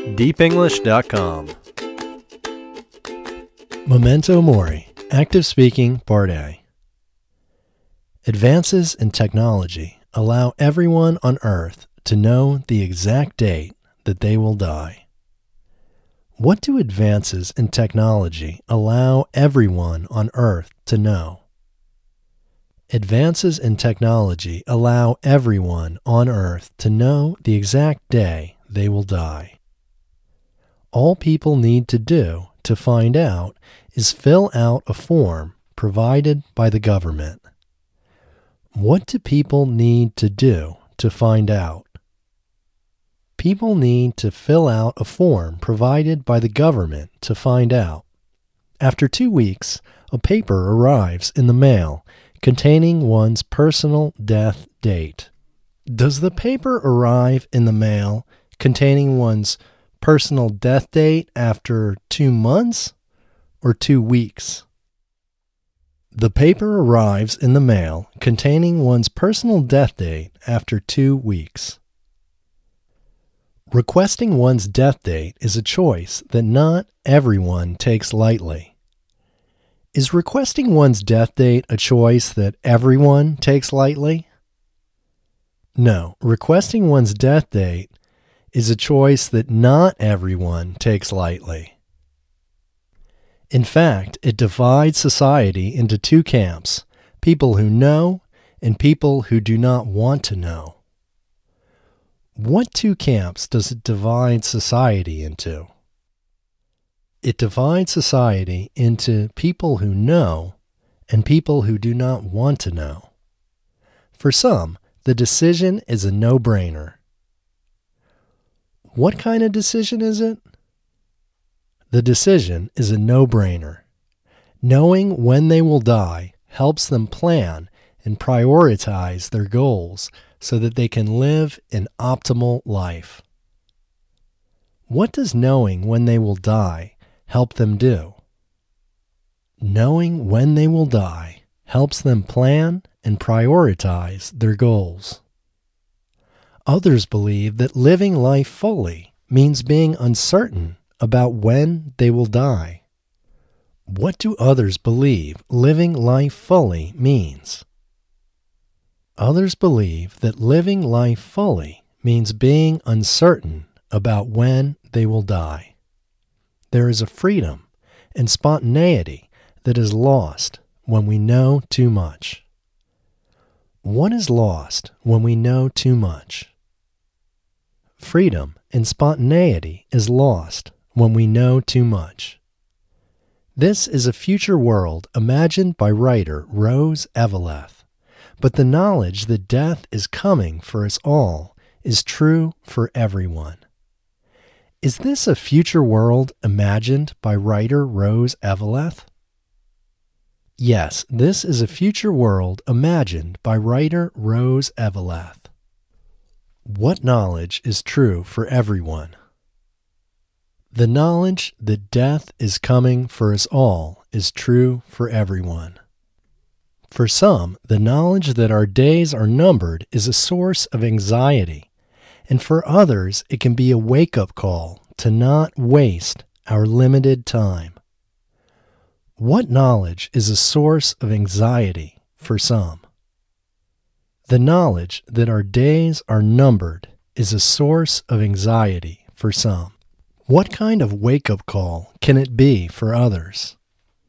deepenglish.com. Memento Mori, Active Speaking, Part A. Advances in technology allow everyone on Earth to know the exact date that they will die. What do advances in technology allow everyone on Earth to know? Advances in technology allow everyone on Earth to know the exact day they will die. All people need to do to find out is fill out a form provided by the government. What do people need to do to find out? People need to fill out a form provided by the government to find out. After 2 weeks, a paper arrives in the mail containing one's personal death date. Does the paper arrive in the mail containing one's personal death date after 2 months or 2 weeks? The paper arrives in the mail containing one's personal death date after 2 weeks. Requesting one's death date is a choice that not everyone takes lightly. Is requesting one's death date a choice that everyone takes lightly? No, requesting one's death date is a choice that not everyone takes lightly. In fact, it divides society into 2 camps, people who know and people who do not want to know. What 2 camps does it divide society into? It divides society into people who know and people who do not want to know. For some, the decision is a no-brainer. What kind of decision is it? The decision is a no-brainer. Knowing when they will die helps them plan and prioritize their goals so that they can live an optimal life. What does knowing when they will die help them do? Knowing when they will die helps them plan and prioritize their goals. Others believe that living life fully means being uncertain about when they will die. What do others believe living life fully means? Others believe that living life fully means being uncertain about when they will die. There is a freedom and spontaneity that is lost when we know too much. What is lost when we know too much? Freedom and spontaneity is lost when we know too much. This is a future world imagined by writer Rose Eveleth, but the knowledge that death is coming for us all is true for everyone. Is this a future world imagined by writer Rose Eveleth? Yes, this is a future world imagined by writer Rose Eveleth. What knowledge is true for everyone? The knowledge that death is coming for us all is true for everyone. For some, the knowledge that our days are numbered is a source of anxiety, and for others, it can be a wake-up call to not waste our limited time. What knowledge is a source of anxiety for some? The knowledge that our days are numbered is a source of anxiety for some. What kind of wake-up call can it be for others?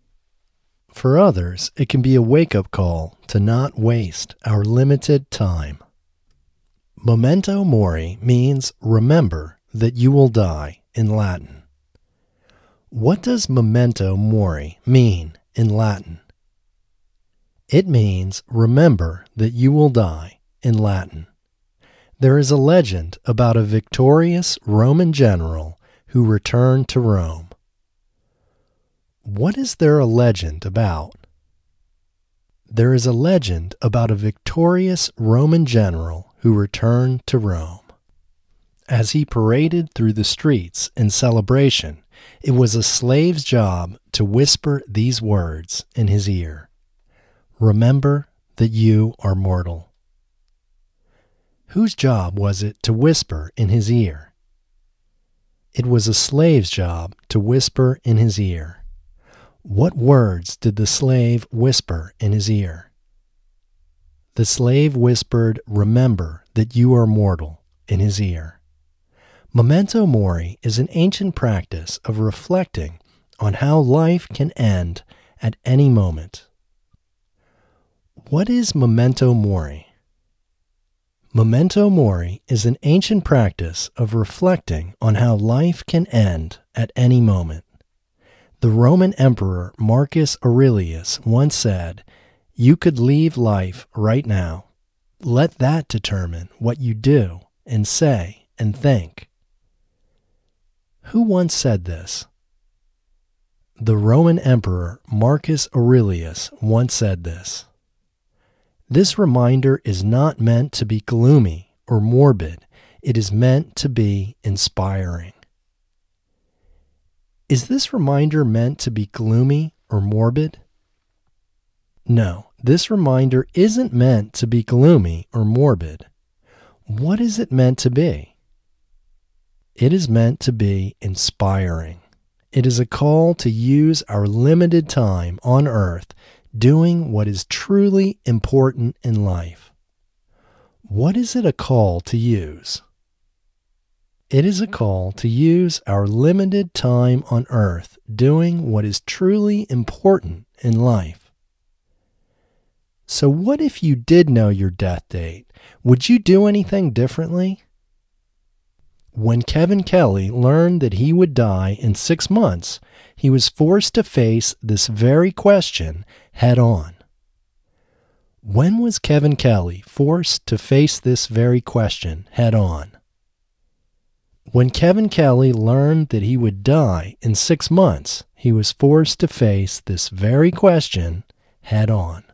For others, it can be a wake-up call to not waste our limited time. Memento mori means remember that you will die in Latin. What does memento mori mean in Latin? It means remember that you will die in Latin. There is a legend about a victorious Roman general who returned to Rome. What is there a legend about? There is a legend about a victorious Roman general who returned to Rome. As he paraded through the streets in celebration, it was a slave's job to whisper these words in his ear: "Remember that you are mortal." Whose job was it to whisper in his ear? It was a slave's job to whisper in his ear. What words did the slave whisper in his ear? The slave whispered, "Remember that you are mortal," in his ear. Memento mori is an ancient practice of reflecting on how life can end at any moment. What is memento mori? Memento mori is an ancient practice of reflecting on how life can end at any moment. The Roman Emperor Marcus Aurelius once said, "You could leave life right now. Let that determine what you do and say and think." Who once said this? The Roman Emperor Marcus Aurelius once said this. This reminder is not meant to be gloomy or morbid. It is meant to be inspiring. Is this reminder meant to be gloomy or morbid? No, this reminder isn't meant to be gloomy or morbid. What is it meant to be? It is meant to be inspiring. It is a call to use our limited time on earth doing what is truly important in life. What is it a call to use? It is a call to use our limited time on earth doing what is truly important in life. So what if you did know your death date? Would you do anything differently? When Kevin Kelly learned that he would die in 6 months, he was forced to face this very question head on. When was Kevin Kelly forced to face this very question head on? When Kevin Kelly learned that he would die in 6 months, he was forced to face this very question head on.